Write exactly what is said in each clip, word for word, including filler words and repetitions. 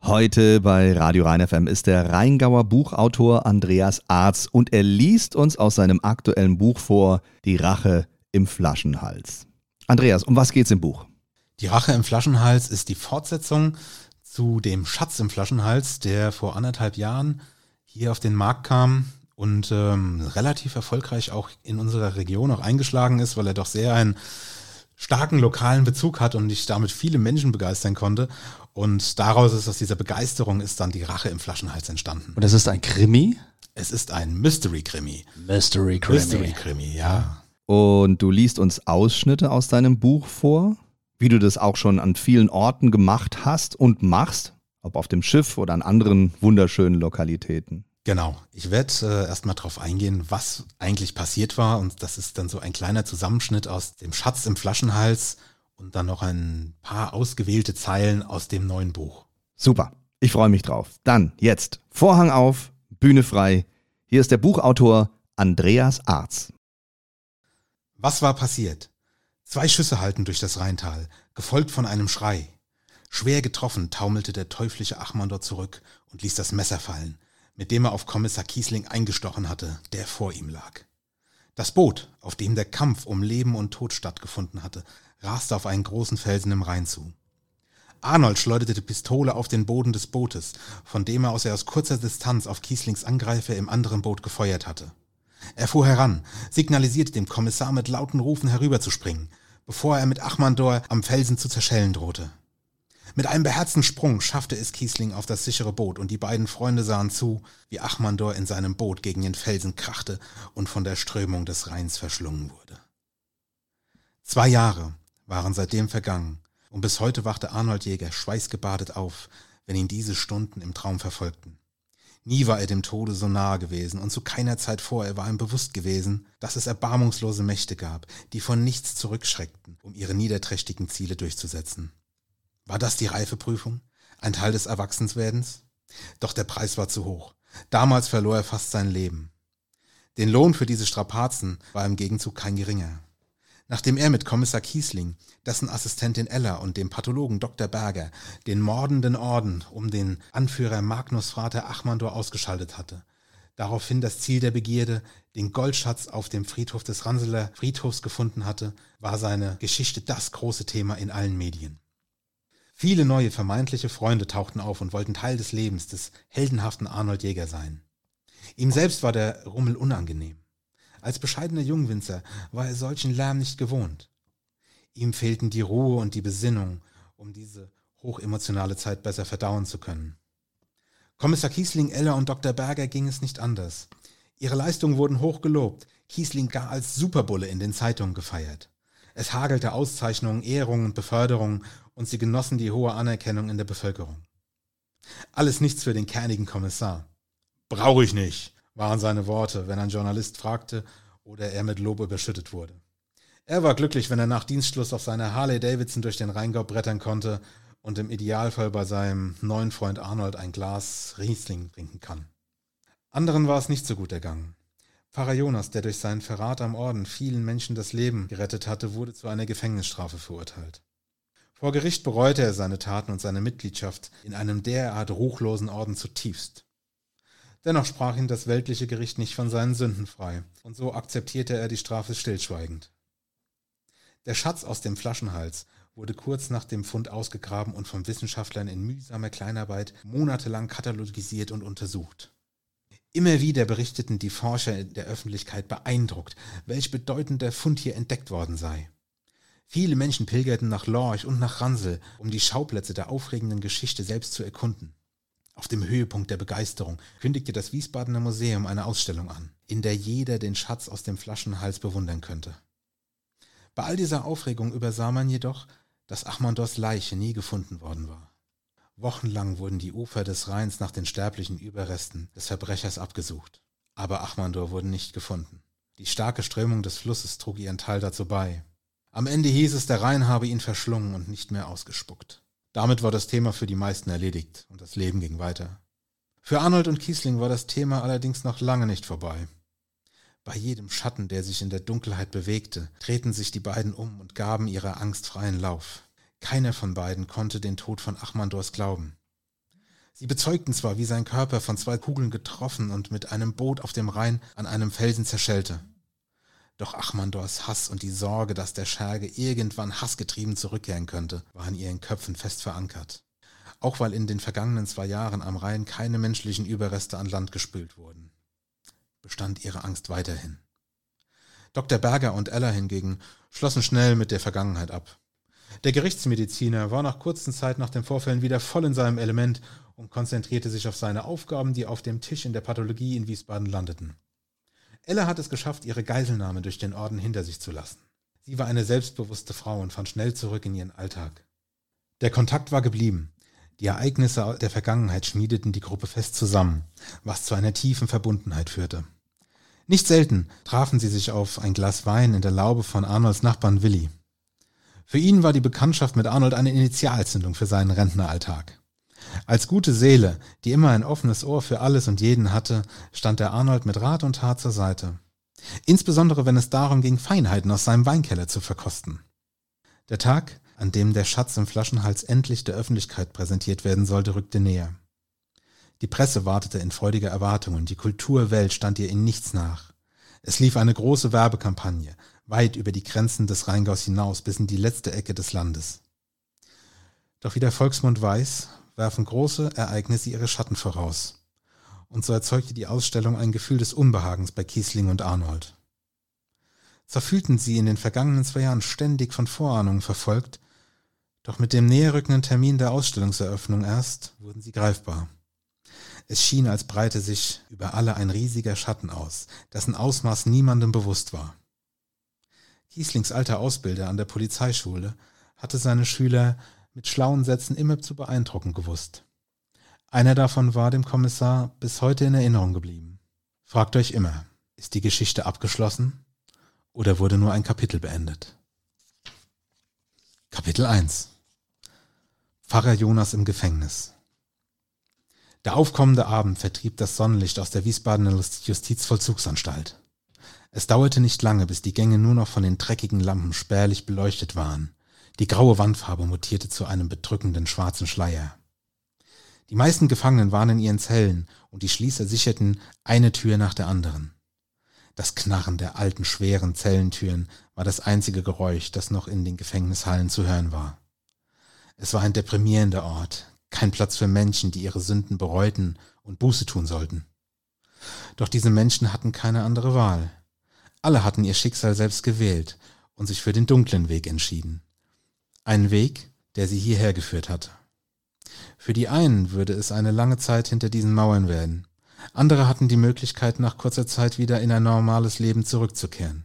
Heute bei Radio Rhein F M ist der Rheingauer Buchautor Andreas Arz und er liest uns aus seinem aktuellen Buch vor, Die Rache im Flaschenhals. Andreas, um was geht's im Buch? Die Rache im Flaschenhals ist die Fortsetzung zu dem Schatz im Flaschenhals, der vor anderthalb Jahren hier auf den Markt kam und ähm, relativ erfolgreich auch in unserer Region auch eingeschlagen ist, weil er doch sehr einen starken lokalen Bezug hat und ich damit viele Menschen begeistern konnte. Und daraus ist, aus dieser Begeisterung ist dann die Rache im Flaschenhals entstanden. Und es ist ein Krimi? Es ist ein Mystery-Krimi. Mystery-Krimi. Mystery-Krimi, ja. Und du liest uns Ausschnitte aus deinem Buch vor, wie du das auch schon an vielen Orten gemacht hast und machst, ob auf dem Schiff oder an anderen wunderschönen Lokalitäten. Genau, ich werde äh, erstmal darauf eingehen, was eigentlich passiert war und das ist dann so ein kleiner Zusammenschnitt aus dem Schatz im Flaschenhals und dann noch ein paar ausgewählte Zeilen aus dem neuen Buch. Super, ich freue mich drauf. Dann jetzt Vorhang auf, Bühne frei. Hier ist der Buchautor Andreas Arz. Was war passiert? Zwei Schüsse hallten durch das Rheintal, gefolgt von einem Schrei. Schwer getroffen taumelte der teuflische Achmandor zurück und ließ das Messer fallen, mit dem er auf Kommissar Kiesling eingestochen hatte, der vor ihm lag. Das Boot, auf dem der Kampf um Leben und Tod stattgefunden hatte, raste auf einen großen Felsen im Rhein zu. Arnold schleuderte die Pistole auf den Boden des Bootes, von dem aus er aus kurzer Distanz auf Kieslings Angreifer im anderen Boot gefeuert hatte. Er fuhr heran, signalisierte dem Kommissar mit lauten Rufen herüberzuspringen, bevor er mit Achmandor am Felsen zu zerschellen drohte. Mit einem beherzten Sprung schaffte es Kiesling auf das sichere Boot und die beiden Freunde sahen zu, wie Achmandor in seinem Boot gegen den Felsen krachte und von der Strömung des Rheins verschlungen wurde. Zwei Jahre waren seitdem vergangen und bis heute wachte Arnold Jäger schweißgebadet auf, wenn ihn diese Stunden im Traum verfolgten. Nie war er dem Tode so nahe gewesen und zu keiner Zeit vorher war ihm bewusst gewesen, dass es erbarmungslose Mächte gab, die von nichts zurückschreckten, um ihre niederträchtigen Ziele durchzusetzen. War das die Reifeprüfung? Ein Teil des Erwachsenwerdens? Doch der Preis war zu hoch. Damals verlor er fast sein Leben. Den Lohn für diese Strapazen war im Gegenzug kein geringer. Nachdem er mit Kommissar Kiesling, dessen Assistentin Ella und dem Pathologen Doktor Berger den mordenden Orden um den Anführer Magnus Frater Achmandor ausgeschaltet hatte, daraufhin das Ziel der Begierde, den Goldschatz auf dem Friedhof des Ranseler Friedhofs gefunden hatte, war seine Geschichte das große Thema in allen Medien. Viele neue vermeintliche Freunde tauchten auf und wollten Teil des Lebens des heldenhaften Arnold Jäger sein. Ihm selbst war der Rummel unangenehm. Als bescheidener Jungwinzer war er solchen Lärm nicht gewohnt. Ihm fehlten die Ruhe und die Besinnung, um diese hochemotionale Zeit besser verdauen zu können. Kommissar Kiesling, Ella und Doktor Berger ging es nicht anders. Ihre Leistungen wurden hoch gelobt, Kiesling gar als Superbulle in den Zeitungen gefeiert. Es hagelte Auszeichnungen, Ehrungen und Beförderungen und sie genossen die hohe Anerkennung in der Bevölkerung. Alles nichts für den kernigen Kommissar. »Brauche ich nicht«, waren seine Worte, wenn ein Journalist fragte oder er mit Lob überschüttet wurde. Er war glücklich, wenn er nach Dienstschluss auf seiner Harley Davidson durch den Rheingau brettern konnte und im Idealfall bei seinem neuen Freund Arnold ein Glas Riesling trinken kann. Anderen war es nicht so gut ergangen. Pfarrer Jonas, der durch seinen Verrat am Orden vielen Menschen das Leben gerettet hatte, wurde zu einer Gefängnisstrafe verurteilt. Vor Gericht bereute er seine Taten und seine Mitgliedschaft in einem derart ruchlosen Orden zutiefst. Dennoch sprach ihn das weltliche Gericht nicht von seinen Sünden frei, und so akzeptierte er die Strafe stillschweigend. Der Schatz aus dem Flaschenhals wurde kurz nach dem Fund ausgegraben und von Wissenschaftlern in mühsamer Kleinarbeit monatelang katalogisiert und untersucht. Immer wieder berichteten die Forscher in der Öffentlichkeit beeindruckt, welch bedeutender Fund hier entdeckt worden sei. Viele Menschen pilgerten nach Lorch und nach Ransel, um die Schauplätze der aufregenden Geschichte selbst zu erkunden. Auf dem Höhepunkt der Begeisterung kündigte das Wiesbadener Museum eine Ausstellung an, in der jeder den Schatz aus dem Flaschenhals bewundern könnte. Bei all dieser Aufregung übersah man jedoch, dass Achmandors Leiche nie gefunden worden war. Wochenlang wurden die Ufer des Rheins nach den sterblichen Überresten des Verbrechers abgesucht. Aber Achmandor wurde nicht gefunden. Die starke Strömung des Flusses trug ihren Teil dazu bei. Am Ende hieß es, der Rhein habe ihn verschlungen und nicht mehr ausgespuckt. Damit war das Thema für die meisten erledigt und das Leben ging weiter. Für Arnold und Kiesling war das Thema allerdings noch lange nicht vorbei. Bei jedem Schatten, der sich in der Dunkelheit bewegte, drehten sich die beiden um und gaben ihrer Angst freien Lauf. Keiner von beiden konnte den Tod von Achmandors glauben. Sie bezeugten zwar, wie sein Körper von zwei Kugeln getroffen und mit einem Boot auf dem Rhein an einem Felsen zerschellte. Doch Achmandors Hass und die Sorge, dass der Scherge irgendwann hassgetrieben zurückkehren könnte, waren in ihren Köpfen fest verankert. Auch weil in den vergangenen zwei Jahren am Rhein keine menschlichen Überreste an Land gespült wurden, bestand ihre Angst weiterhin. Doktor Berger und Ella hingegen schlossen schnell mit der Vergangenheit ab. Der Gerichtsmediziner war nach kurzer Zeit nach den Vorfällen wieder voll in seinem Element und konzentrierte sich auf seine Aufgaben, die auf dem Tisch in der Pathologie in Wiesbaden landeten. Ella hat es geschafft, ihre Geiselnahme durch den Orden hinter sich zu lassen. Sie war eine selbstbewusste Frau und fand schnell zurück in ihren Alltag. Der Kontakt war geblieben. Die Ereignisse der Vergangenheit schmiedeten die Gruppe fest zusammen, was zu einer tiefen Verbundenheit führte. Nicht selten trafen sie sich auf ein Glas Wein in der Laube von Arnolds Nachbarn Willi. Für ihn war die Bekanntschaft mit Arnold eine Initialzündung für seinen Rentneralltag. Als gute Seele, die immer ein offenes Ohr für alles und jeden hatte, stand der Arnold mit Rat und Tat zur Seite. Insbesondere wenn es darum ging, Feinheiten aus seinem Weinkeller zu verkosten. Der Tag, an dem der Schatz im Flaschenhals endlich der Öffentlichkeit präsentiert werden sollte, rückte näher. Die Presse wartete in freudiger Erwartung und die Kulturwelt stand ihr in nichts nach. Es lief eine große Werbekampagne, weit über die Grenzen des Rheingaus hinaus bis in die letzte Ecke des Landes. Doch wie der Volksmund weiß, werfen große Ereignisse ihre Schatten voraus. Und so erzeugte die Ausstellung ein Gefühl des Unbehagens bei Kiesling und Arnold. Zwar fühlten sie in den vergangenen zwei Jahren ständig von Vorahnungen verfolgt, doch mit dem näherrückenden Termin der Ausstellungseröffnung erst wurden sie greifbar. Es schien, als breite sich über alle ein riesiger Schatten aus, dessen Ausmaß niemandem bewusst war. Kieslings alter Ausbilder an der Polizeischule hatte seine Schüler mit schlauen Sätzen immer zu beeindrucken gewusst. Einer davon war dem Kommissar bis heute in Erinnerung geblieben. Fragt euch immer, ist die Geschichte abgeschlossen oder wurde nur ein Kapitel beendet? Kapitel eins. Pfarrer Jonas im Gefängnis. Der aufkommende Abend vertrieb das Sonnenlicht aus der Wiesbadener Justizvollzugsanstalt. Es dauerte nicht lange, bis die Gänge nur noch von den dreckigen Lampen spärlich beleuchtet waren. Die graue Wandfarbe mutierte zu einem bedrückenden schwarzen Schleier. Die meisten Gefangenen waren in ihren Zellen und die Schließer sicherten eine Tür nach der anderen. Das Knarren der alten, schweren Zellentüren war das einzige Geräusch, das noch in den Gefängnishallen zu hören war. Es war ein deprimierender Ort, kein Platz für Menschen, die ihre Sünden bereuten und Buße tun sollten. Doch diese Menschen hatten keine andere Wahl. Alle hatten ihr Schicksal selbst gewählt und sich für den dunklen Weg entschieden. Einen Weg, der sie hierher geführt hatte. Für die einen würde es eine lange Zeit hinter diesen Mauern werden. Andere hatten die Möglichkeit, nach kurzer Zeit wieder in ein normales Leben zurückzukehren.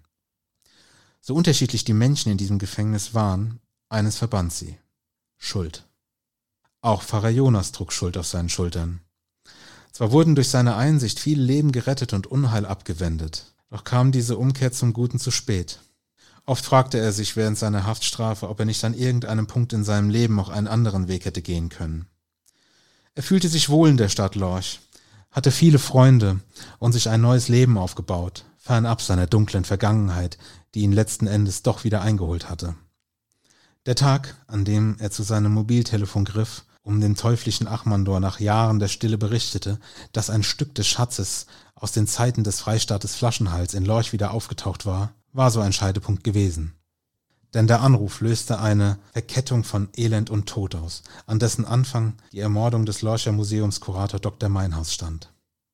So unterschiedlich die Menschen in diesem Gefängnis waren, eines verband sie: Schuld. Auch Pfarrer Jonas trug Schuld auf seinen Schultern. Zwar wurden durch seine Einsicht viele Leben gerettet und Unheil abgewendet, doch kam diese Umkehr zum Guten zu spät. Oft fragte er sich während seiner Haftstrafe, ob er nicht an irgendeinem Punkt in seinem Leben auch einen anderen Weg hätte gehen können. Er fühlte sich wohl in der Stadt Lorch, hatte viele Freunde und sich ein neues Leben aufgebaut, fernab seiner dunklen Vergangenheit, die ihn letzten Endes doch wieder eingeholt hatte. Der Tag, an dem er zu seinem Mobiltelefon griff, um dem teuflischen Achmandor nach Jahren der Stille berichtete, dass ein Stück des Schatzes aus den Zeiten des Freistaates Flaschenhals in Lorch wieder aufgetaucht war, war so ein Scheidepunkt gewesen. Denn der Anruf löste eine Verkettung von Elend und Tod aus, an dessen Anfang die Ermordung des Lorcher Museumskurator Doktor Meinhaus stand.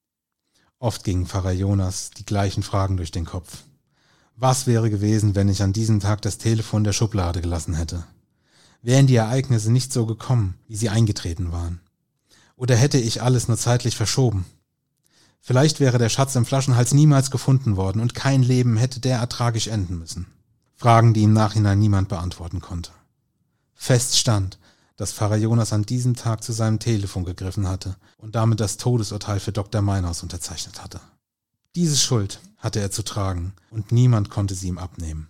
Oft gingen Pfarrer Jonas die gleichen Fragen durch den Kopf. Was wäre gewesen, wenn ich an diesem Tag das Telefon in der Schublade gelassen hätte? Wären die Ereignisse nicht so gekommen, wie sie eingetreten waren? Oder hätte ich alles nur zeitlich verschoben? Vielleicht wäre der Schatz im Flaschenhals niemals gefunden worden und kein Leben hätte derart tragisch enden müssen. Fragen, die im Nachhinein niemand beantworten konnte. Fest stand, dass Pfarrer Jonas an diesem Tag zu seinem Telefon gegriffen hatte und damit das Todesurteil für Doktor Meinhaus unterzeichnet hatte. Diese Schuld hatte er zu tragen und niemand konnte sie ihm abnehmen.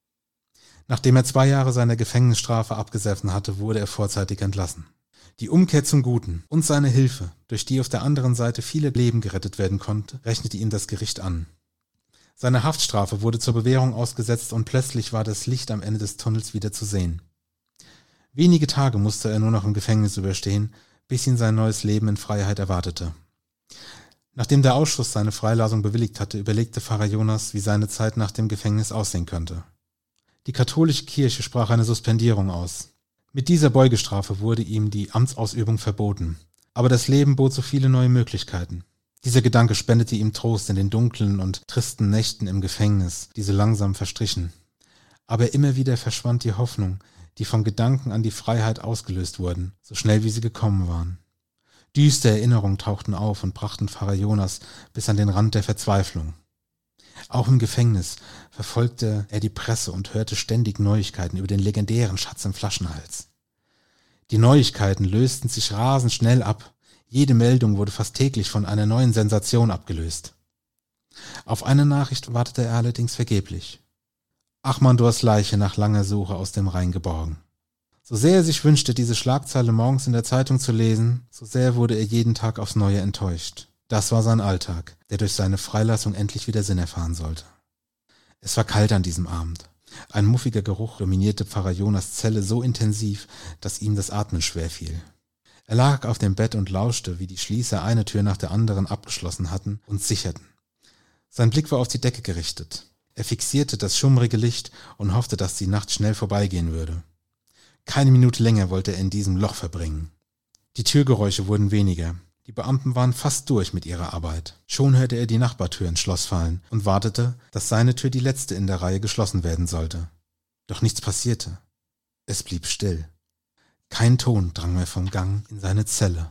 Nachdem er zwei Jahre seiner Gefängnisstrafe abgesessen hatte, wurde er vorzeitig entlassen. Die Umkehr zum Guten und seine Hilfe, durch die auf der anderen Seite viele Leben gerettet werden konnte, rechnete ihm das Gericht an. Seine Haftstrafe wurde zur Bewährung ausgesetzt und plötzlich war das Licht am Ende des Tunnels wieder zu sehen. Wenige Tage musste er nur noch im Gefängnis überstehen, bis ihn sein neues Leben in Freiheit erwartete. Nachdem der Ausschuss seine Freilassung bewilligt hatte, überlegte Pfarrer Jonas, wie seine Zeit nach dem Gefängnis aussehen könnte. Die katholische Kirche sprach eine Suspendierung aus. Mit dieser Beugestrafe wurde ihm die Amtsausübung verboten. Aber das Leben bot so viele neue Möglichkeiten. Dieser Gedanke spendete ihm Trost in den dunklen und tristen Nächten im Gefängnis, die so langsam verstrichen. Aber immer wieder verschwand die Hoffnung, die vom Gedanken an die Freiheit ausgelöst wurden, so schnell wie sie gekommen waren. Düstere Erinnerungen tauchten auf und brachten Pfarrer Jonas bis an den Rand der Verzweiflung. Auch im Gefängnis verfolgte er die Presse und hörte ständig Neuigkeiten über den legendären Schatz im Flaschenhals. Die Neuigkeiten lösten sich rasend schnell ab. Jede Meldung wurde fast täglich von einer neuen Sensation abgelöst. Auf eine Nachricht wartete er allerdings vergeblich. Achmandors Leiche nach langer Suche aus dem Rhein geborgen. So sehr er sich wünschte, diese Schlagzeile morgens in der Zeitung zu lesen, so sehr wurde er jeden Tag aufs Neue enttäuscht. Das war sein Alltag, der durch seine Freilassung endlich wieder Sinn erfahren sollte. Es war kalt an diesem Abend. Ein muffiger Geruch dominierte Pfarrer Jonas' Zelle so intensiv, dass ihm das Atmen schwer fiel. Er lag auf dem Bett und lauschte, wie die Schließer eine Tür nach der anderen abgeschlossen hatten und sicherten. Sein Blick war auf die Decke gerichtet. Er fixierte das schummrige Licht und hoffte, dass die Nacht schnell vorbeigehen würde. Keine Minute länger wollte er in diesem Loch verbringen. Die Türgeräusche wurden weniger. Die Beamten waren fast durch mit ihrer Arbeit. Schon hörte er die Nachbartür ins Schloss fallen und wartete, dass seine Tür die letzte in der Reihe geschlossen werden sollte. Doch nichts passierte. Es blieb still. Kein Ton drang mehr vom Gang in seine Zelle.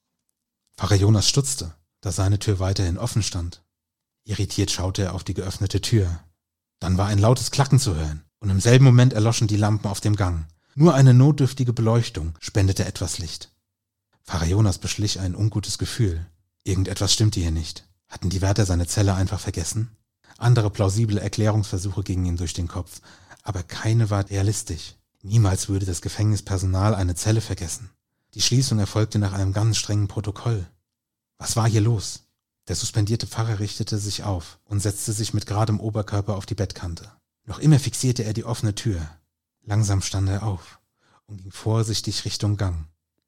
Pfarrer Jonas stutzte, da seine Tür weiterhin offen stand. Irritiert schaute er auf die geöffnete Tür. Dann war ein lautes Klacken zu hören und im selben Moment erloschen die Lampen auf dem Gang. Nur eine notdürftige Beleuchtung spendete etwas Licht. Pfarrer Jonas beschlich ein ungutes Gefühl. Irgendetwas stimmte hier nicht. Hatten die Wärter seine Zelle einfach vergessen? Andere plausible Erklärungsversuche gingen ihm durch den Kopf, aber keine war realistisch. Niemals würde das Gefängnispersonal eine Zelle vergessen. Die Schließung erfolgte nach einem ganz strengen Protokoll. Was war hier los? Der suspendierte Pfarrer richtete sich auf und setzte sich mit geradem Oberkörper auf die Bettkante. Noch immer fixierte er die offene Tür. Langsam stand er auf und ging vorsichtig Richtung Gang.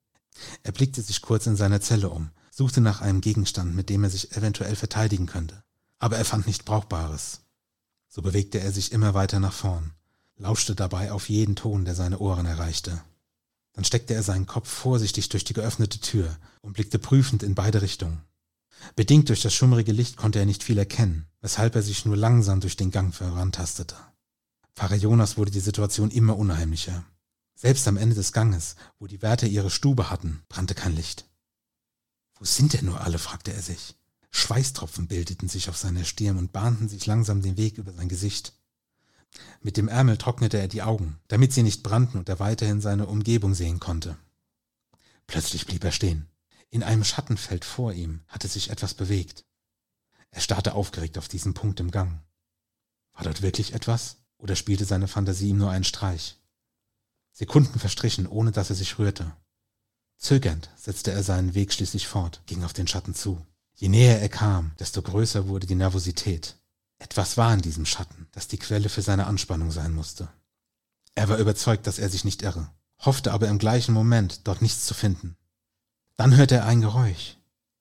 Er blickte sich kurz in seiner Zelle um, suchte nach einem Gegenstand, mit dem er sich eventuell verteidigen könnte. Aber er fand nichts Brauchbares. So bewegte er sich immer weiter nach vorn, lauschte dabei auf jeden Ton, der seine Ohren erreichte. Dann steckte er seinen Kopf vorsichtig durch die geöffnete Tür und blickte prüfend in beide Richtungen. Bedingt durch das schummrige Licht konnte er nicht viel erkennen, weshalb er sich nur langsam durch den Gang vorantastete. Pfarrer Jonas wurde die Situation immer unheimlicher. Selbst am Ende des Ganges, wo die Wärter ihre Stube hatten, brannte kein Licht. »Wo sind denn nur alle?« fragte er sich. Schweißtropfen bildeten sich auf seiner Stirn und bahnten sich langsam den Weg über sein Gesicht. Mit dem Ärmel trocknete er die Augen, damit sie nicht brannten und er weiterhin seine Umgebung sehen konnte. Plötzlich blieb er stehen. In einem Schattenfeld vor ihm hatte sich etwas bewegt. Er starrte aufgeregt auf diesen Punkt im Gang. War dort wirklich etwas? Oder spielte seine Fantasie ihm nur einen Streich? Sekunden verstrichen, ohne dass er sich rührte. Zögernd setzte er seinen Weg schließlich fort, ging auf den Schatten zu. Je näher er kam, desto größer wurde die Nervosität. Etwas war in diesem Schatten, das die Quelle für seine Anspannung sein musste. Er war überzeugt, dass er sich nicht irre, hoffte aber im gleichen Moment, dort nichts zu finden. Dann hörte er ein Geräusch.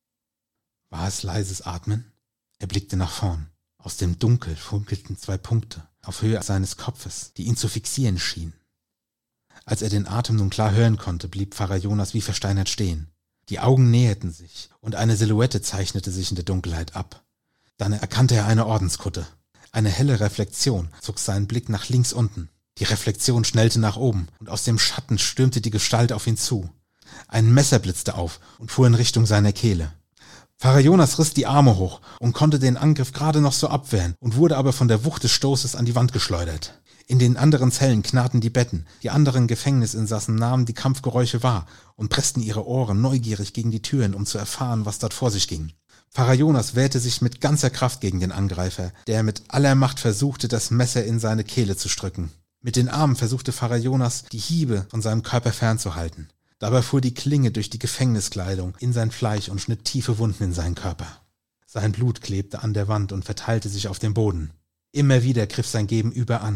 War es leises Atmen? Er blickte nach vorn. Aus dem Dunkel funkelten zwei Punkte auf Höhe seines Kopfes, die ihn zu fixieren schienen. Als er den Atem nun klar hören konnte, blieb Pfarrer Jonas wie versteinert stehen. Die Augen näherten sich und eine Silhouette zeichnete sich in der Dunkelheit ab. Dann erkannte er eine Ordenskutte. Eine helle Reflexion zog seinen Blick nach links unten. Die Reflexion schnellte nach oben und aus dem Schatten stürmte die Gestalt auf ihn zu. Ein Messer blitzte auf und fuhr in Richtung seiner Kehle. Pfarrer Jonas riss die Arme hoch und konnte den Angriff gerade noch so abwehren und wurde aber von der Wucht des Stoßes an die Wand geschleudert. In den anderen Zellen knarrten die Betten, die anderen Gefängnisinsassen nahmen die Kampfgeräusche wahr und pressten ihre Ohren neugierig gegen die Türen, um zu erfahren, was dort vor sich ging. Pfarrer Jonas wehrte sich mit ganzer Kraft gegen den Angreifer, der mit aller Macht versuchte, das Messer in seine Kehle zu drücken. Mit den Armen versuchte Pfarrer Jonas, die Hiebe von seinem Körper fernzuhalten. Dabei fuhr die Klinge durch die Gefängniskleidung in sein Fleisch und schnitt tiefe Wunden in seinen Körper. Sein Blut klebte an der Wand und verteilte sich auf dem Boden. Immer wieder griff sein Gegenüber an.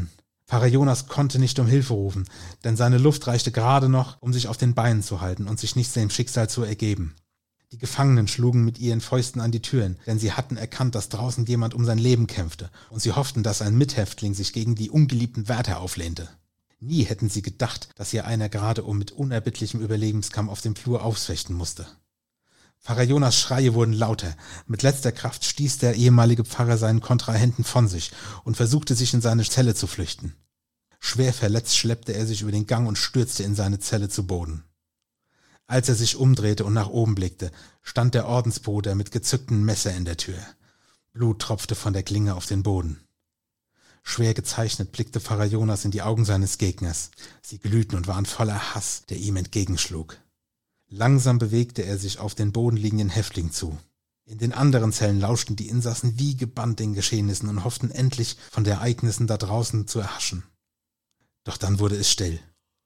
Pfarrer Jonas konnte nicht um Hilfe rufen, denn seine Luft reichte gerade noch, um sich auf den Beinen zu halten und sich nicht seinem Schicksal zu ergeben. Die Gefangenen schlugen mit ihren Fäusten an die Türen, denn sie hatten erkannt, dass draußen jemand um sein Leben kämpfte, und sie hofften, dass ein Mithäftling sich gegen die ungeliebten Wärter auflehnte. Nie hätten sie gedacht, dass hier einer gerade um mit unerbittlichem Überlebenskampf auf dem Flur ausfechten musste. Pfarrer Jonas' Schreie wurden lauter. Mit letzter Kraft stieß der ehemalige Pfarrer seinen Kontrahenten von sich und versuchte, sich in seine Zelle zu flüchten. Schwer verletzt schleppte er sich über den Gang und stürzte in seine Zelle zu Boden. Als er sich umdrehte und nach oben blickte, stand der Ordensbruder mit gezücktem Messer in der Tür. Blut tropfte von der Klinge auf den Boden. Schwer gezeichnet blickte Pfarrer Jonas in die Augen seines Gegners. Sie glühten und waren voller Hass, der ihm entgegenschlug. Langsam bewegte er sich auf den bodenliegenden Häftling zu. In den anderen Zellen lauschten die Insassen wie gebannt den Geschehnissen und hofften endlich, von den Ereignissen da draußen zu erhaschen. Doch dann wurde es still.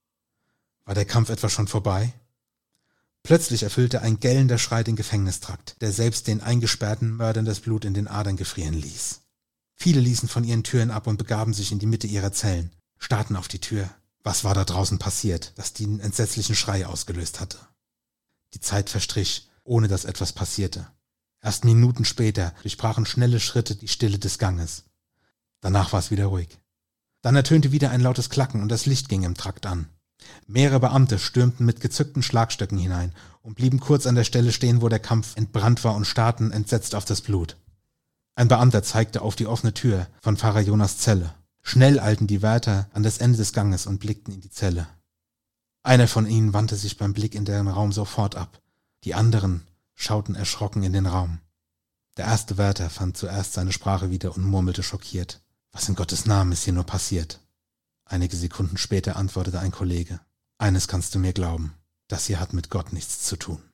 War der Kampf etwa schon vorbei? Plötzlich erfüllte ein gellender Schrei den Gefängnistrakt, der selbst den eingesperrten Mördern das Blut in den Adern gefrieren ließ. Viele ließen von ihren Türen ab und begaben sich in die Mitte ihrer Zellen, starrten auf die Tür. Was war da draußen passiert, das den entsetzlichen Schrei ausgelöst hatte? Die Zeit verstrich, ohne dass etwas passierte. Erst Minuten später durchbrachen schnelle Schritte die Stille des Ganges. Danach war es wieder ruhig. Dann ertönte wieder ein lautes Klacken und das Licht ging im Trakt an. Mehrere Beamte stürmten mit gezückten Schlagstöcken hinein und blieben kurz an der Stelle stehen, wo der Kampf entbrannt war, und starrten entsetzt auf das Blut. Ein Beamter zeigte auf die offene Tür von Pfarrer Jonas' Zelle. Schnell eilten die Wärter an das Ende des Ganges und blickten in die Zelle. Einer von ihnen wandte sich beim Blick in den Raum sofort ab. Die anderen schauten erschrocken in den Raum. Der erste Wärter fand zuerst seine Sprache wieder und murmelte schockiert: Was in Gottes Namen ist hier nur passiert? Einige Sekunden später antwortete ein Kollege: Eines kannst du mir glauben, das hier hat mit Gott nichts zu tun.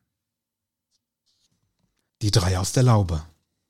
Die drei aus der Laube.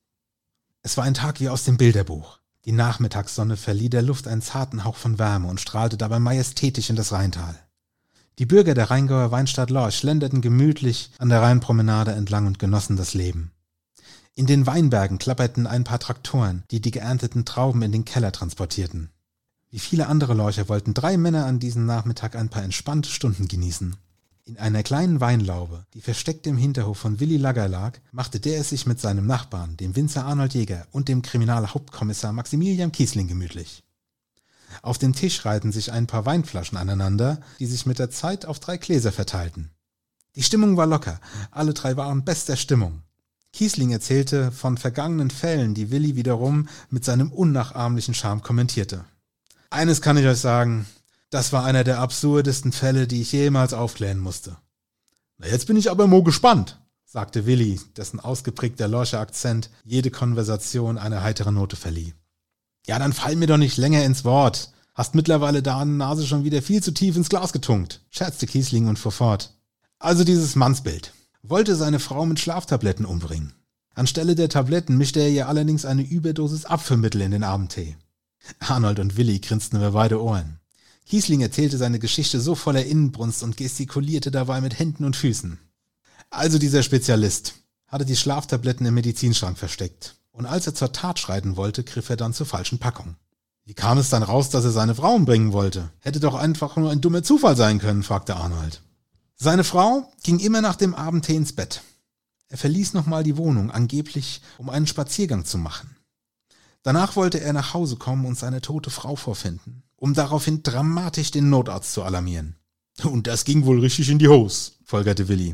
Es war ein Tag wie aus dem Bilderbuch. Die Nachmittagssonne verlieh der Luft einen zarten Hauch von Wärme und strahlte dabei majestätisch in das Rheintal. Die Bürger der Rheingauer Weinstadt Lorch schlenderten gemütlich an der Rheinpromenade entlang und genossen das Leben. In den Weinbergen klapperten ein paar Traktoren, die die geernteten Trauben in den Keller transportierten. Wie viele andere Lorcher wollten drei Männer an diesem Nachmittag ein paar entspannte Stunden genießen. In einer kleinen Weinlaube, die versteckt im Hinterhof von Willi Lagger lag, machte der es sich mit seinem Nachbarn, dem Winzer Arnold Jäger, und dem Kriminalhauptkommissar Maximilian Kiesling gemütlich. Auf dem Tisch reihten sich ein paar Weinflaschen aneinander, die sich mit der Zeit auf drei Gläser verteilten. Die Stimmung war locker, alle drei waren bester Stimmung. Kiesling erzählte von vergangenen Fällen, die Willi wiederum mit seinem unnachahmlichen Charme kommentierte. Eines kann ich euch sagen, das war einer der absurdesten Fälle, die ich jemals aufklären musste. Na, jetzt bin ich aber mal gespannt, sagte Willi, dessen ausgeprägter Lorcher Akzent jede Konversation eine heitere Note verlieh. Ja, dann fall mir doch nicht länger ins Wort. Hast mittlerweile deine Nase schon wieder viel zu tief ins Glas getunkt, scherzte Kiesling und fuhr fort. Also dieses Mannsbild wollte seine Frau mit Schlaftabletten umbringen. Anstelle der Tabletten mischte er ihr allerdings eine Überdosis Abführmittel in den Abendtee. Arnold und Willi grinsten über beide Ohren. Kiesling erzählte seine Geschichte so voller Inbrunst und gestikulierte dabei mit Händen und Füßen. Also dieser Spezialist hatte die Schlaftabletten im Medizinschrank versteckt. Und als er zur Tat schreiten wollte, griff er dann zur falschen Packung. Wie kam es dann raus, dass er seine Frau umbringen wollte? Hätte doch einfach nur ein dummer Zufall sein können, fragte Arnold. Seine Frau ging immer nach dem Abendtee ins Bett. Er verließ nochmal die Wohnung, angeblich um einen Spaziergang zu machen. Danach wollte er nach Hause kommen und seine tote Frau vorfinden, um daraufhin dramatisch den Notarzt zu alarmieren. Und das ging wohl richtig in die Hose, folgerte Willi.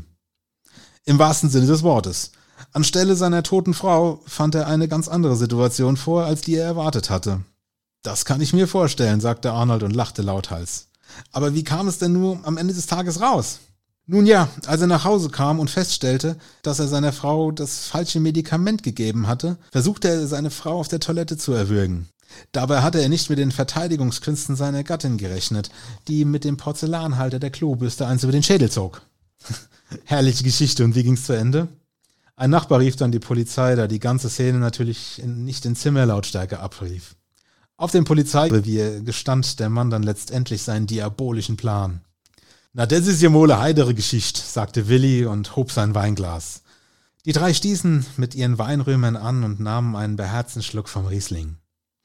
Im wahrsten Sinne des Wortes. Anstelle seiner toten Frau fand er eine ganz andere Situation vor, als die er erwartet hatte. Das kann ich mir vorstellen, sagte Arnold und lachte lauthals. Aber wie kam es denn nur am Ende des Tages raus? Nun ja, als er nach Hause kam und feststellte, dass er seiner Frau das falsche Medikament gegeben hatte, versuchte er, seine Frau auf der Toilette zu erwürgen. Dabei hatte er nicht mit den Verteidigungskünsten seiner Gattin gerechnet, die ihm mit dem Porzellanhalter der Klobürste eins über den Schädel zog. Herrliche Geschichte, und wie ging's zu Ende? Ein Nachbar rief dann die Polizei, da die ganze Szene natürlich in, nicht in Zimmerlautstärke abrief. Auf dem Polizeirevier gestand der Mann dann letztendlich seinen diabolischen Plan. »Na, das ist ja wohl eine heidere Geschichte«, sagte Willi und hob sein Weinglas. Die drei stießen mit ihren Weinrömern an und nahmen einen beherzten Schluck vom Riesling.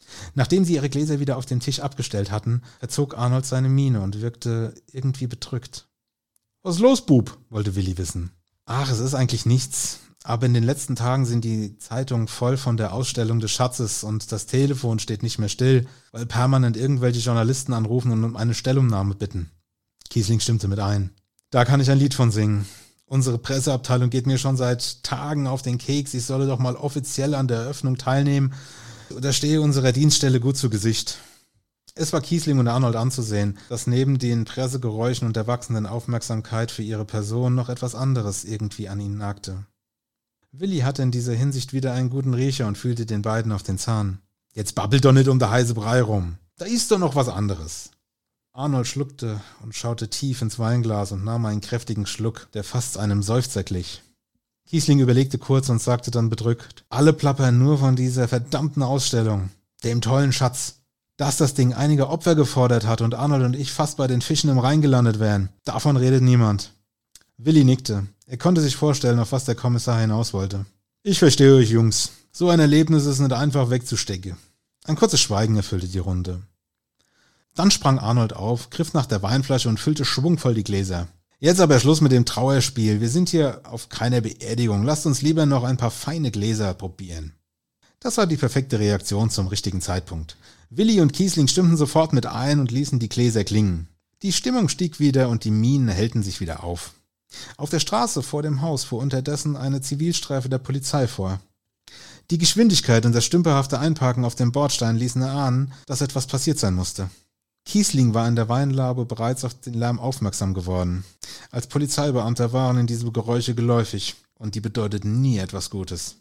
Nachdem sie ihre Gläser wieder auf den Tisch abgestellt hatten, verzog Arnold seine Miene und wirkte irgendwie bedrückt. »Was ist los, Bub?« wollte Willi wissen. »Ach, es ist eigentlich nichts. Aber in den letzten Tagen sind die Zeitungen voll von der Ausstellung des Schatzes und das Telefon steht nicht mehr still, weil permanent irgendwelche Journalisten anrufen und um eine Stellungnahme bitten.« Kiesling stimmte mit ein. »Da kann ich ein Lied von singen. Unsere Presseabteilung geht mir schon seit Tagen auf den Keks, ich solle doch mal offiziell an der Eröffnung teilnehmen. Da stehe unserer Dienststelle gut zu Gesicht.« Es war Kiesling und Arnold anzusehen, dass neben den Pressegeräuschen und der wachsenden Aufmerksamkeit für ihre Person noch etwas anderes irgendwie an ihnen nagte. Willi hatte in dieser Hinsicht wieder einen guten Riecher und fühlte den beiden auf den Zahn. »Jetzt babbelt doch nicht um der heiße Brei rum. Da ist doch noch was anderes.« Arnold schluckte und schaute tief ins Weinglas und nahm einen kräftigen Schluck, der fast einem Seufzer glich. Kiesling überlegte kurz und sagte dann bedrückt: »Alle plappern nur von dieser verdammten Ausstellung, dem tollen Schatz. Dass das Ding einige Opfer gefordert hat und Arnold und ich fast bei den Fischen im Rhein gelandet wären, davon redet niemand.« Willi nickte. Er konnte sich vorstellen, auf was der Kommissar hinaus wollte. »Ich verstehe euch, Jungs. So ein Erlebnis ist nicht einfach wegzustecken.« Ein kurzes Schweigen erfüllte die Runde. Dann sprang Arnold auf, griff nach der Weinflasche und füllte schwungvoll die Gläser. »Jetzt aber Schluss mit dem Trauerspiel. Wir sind hier auf keiner Beerdigung. Lasst uns lieber noch ein paar feine Gläser probieren.« Das war die perfekte Reaktion zum richtigen Zeitpunkt. Willi und Kiesling stimmten sofort mit ein und ließen die Gläser klingen. Die Stimmung stieg wieder und die Mienen hellten sich wieder auf. Auf der Straße vor dem Haus fuhr unterdessen eine Zivilstreife der Polizei vor. Die Geschwindigkeit und das stümperhafte Einparken auf dem Bordstein ließen erahnen, dass etwas passiert sein musste. Kiesling war in der Weinlaube bereits auf den Lärm aufmerksam geworden. Als Polizeibeamter waren in diese Geräusche geläufig und die bedeuteten nie etwas Gutes.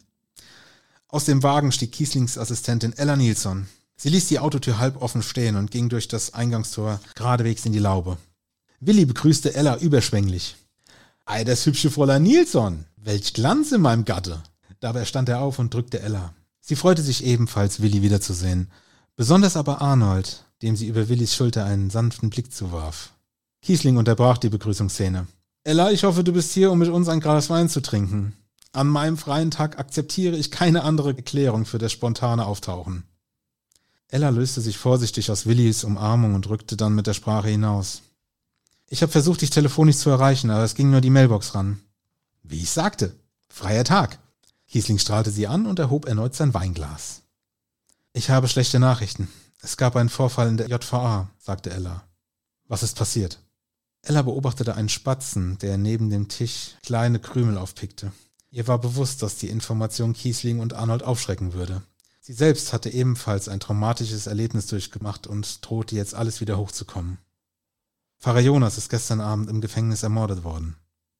Aus dem Wagen stieg Kieslings Assistentin Ella Nilsson. Sie ließ die Autotür halb offen stehen und ging durch das Eingangstor geradewegs in die Laube. Willi begrüßte Ella überschwänglich. »Ei, das hübsche Fräulein Nilsson! Welch Glanz in meinem Gatte!« Dabei stand er auf und drückte Ella. Sie freute sich ebenfalls, Willi wiederzusehen. Besonders aber Arnold, dem sie über Willis Schulter einen sanften Blick zuwarf. Kiesling unterbrach die Begrüßungsszene. »Ella, ich hoffe, du bist hier, um mit uns ein Glas Wein zu trinken. An meinem freien Tag akzeptiere ich keine andere Erklärung für das spontane Auftauchen.« Ella löste sich vorsichtig aus Willis Umarmung und rückte dann mit der Sprache hinaus. »Ich habe versucht, dich telefonisch zu erreichen, aber es ging nur die Mailbox ran.« »Wie ich sagte, freier Tag.« Kiesling strahlte sie an und erhob erneut sein Weinglas. »Ich habe schlechte Nachrichten. Es gab einen Vorfall in der J V A«, sagte Ella. »Was ist passiert?« Ella beobachtete einen Spatzen, der neben dem Tisch kleine Krümel aufpickte. Ihr war bewusst, dass die Information Kiesling und Arnold aufschrecken würde. Sie selbst hatte ebenfalls ein traumatisches Erlebnis durchgemacht und drohte jetzt alles wieder hochzukommen. Pfarrer Jonas ist gestern Abend im Gefängnis ermordet worden.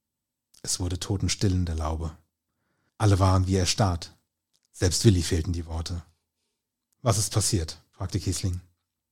Es wurde totenstill in der Laube. Alle waren wie erstarrt. Selbst Willi fehlten die Worte. »Was ist passiert?« fragte Kiesling.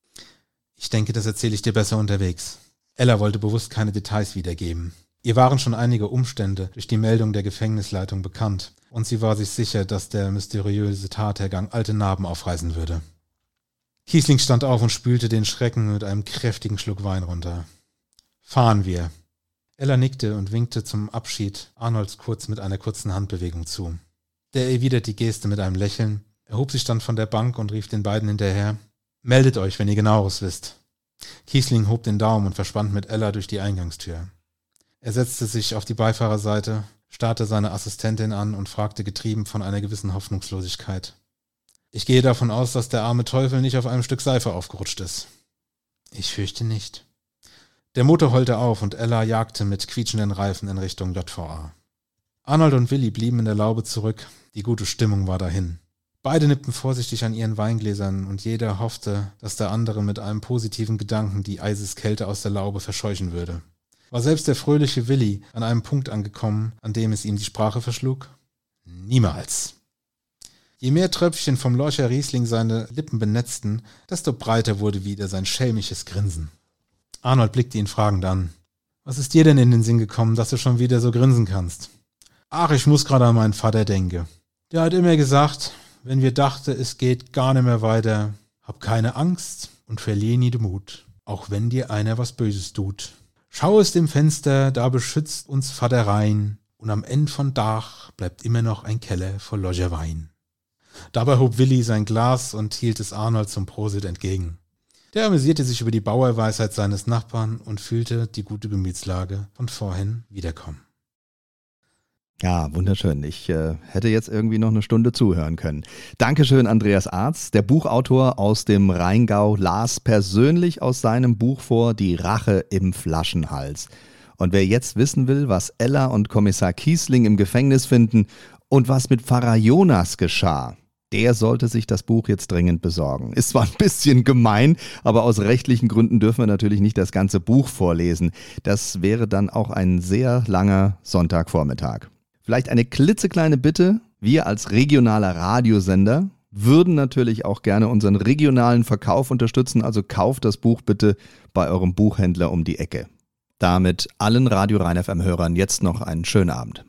»Ich denke, das erzähle ich dir besser unterwegs.« Ella wollte bewusst keine Details wiedergeben. Ihr waren schon einige Umstände durch die Meldung der Gefängnisleitung bekannt, und sie war sich sicher, dass der mysteriöse Tathergang alte Narben aufreißen würde. Kiesling stand auf und spülte den Schrecken mit einem kräftigen Schluck Wein runter. »Fahren wir.« Ella nickte und winkte zum Abschied Arnolds kurz mit einer kurzen Handbewegung zu. Der erwiderte die Geste mit einem Lächeln, erhob sich dann von der Bank und rief den beiden hinterher: »Meldet euch, wenn ihr Genaueres wisst.« Kiesling hob den Daumen und verschwand mit Ella durch die Eingangstür. Er setzte sich auf die Beifahrerseite, starrte seine Assistentin an und fragte getrieben von einer gewissen Hoffnungslosigkeit: »Ich gehe davon aus, dass der arme Teufel nicht auf einem Stück Seife aufgerutscht ist.« »Ich fürchte nicht.« Der Motor heulte auf und Ella jagte mit quietschenden Reifen in Richtung J V A. Arnold und Willi blieben in der Laube zurück, die gute Stimmung war dahin. Beide nippten vorsichtig an ihren Weingläsern und jeder hoffte, dass der andere mit einem positiven Gedanken die Eiseskälte aus der Laube verscheuchen würde. War selbst der fröhliche Willi an einem Punkt angekommen, an dem es ihm die Sprache verschlug? Niemals. Je mehr Tröpfchen vom Lorcher Riesling seine Lippen benetzten, desto breiter wurde wieder sein schelmisches Grinsen. Arnold blickte ihn fragend an. »Was ist dir denn in den Sinn gekommen, dass du schon wieder so grinsen kannst?« »Ach, ich muss gerade an meinen Vater denken. Der hat immer gesagt, wenn wir dachte, es geht gar nicht mehr weiter, hab keine Angst und verlier nie den Mut, auch wenn dir einer was Böses tut. Schau aus dem Fenster, da beschützt uns Vater rein, und am End von Dach bleibt immer noch ein Keller voll Lorcher Wein.« Dabei hob Willi sein Glas und hielt es Arnold zum Prosit entgegen. Der amüsierte sich über die Bauerweisheit seines Nachbarn und fühlte die gute Gemütslage von vorhin wiederkommen. Ja, wunderschön. Ich äh, hätte jetzt irgendwie noch eine Stunde zuhören können. Dankeschön, Andreas Arz. Der Buchautor aus dem Rheingau las persönlich aus seinem Buch vor Die Rache im Flaschenhals. Und wer jetzt wissen will, was Ella und Kommissar Kiesling im Gefängnis finden und was mit Pfarrer Jonas geschah, der sollte sich das Buch jetzt dringend besorgen. Ist zwar ein bisschen gemein, aber aus rechtlichen Gründen dürfen wir natürlich nicht das ganze Buch vorlesen. Das wäre dann auch ein sehr langer Sonntagvormittag. Vielleicht eine klitzekleine Bitte, wir als regionaler Radiosender würden natürlich auch gerne unseren regionalen Verkauf unterstützen, also kauft das Buch bitte bei eurem Buchhändler um die Ecke. Damit allen Radio Rhein F M Hörern jetzt noch einen schönen Abend.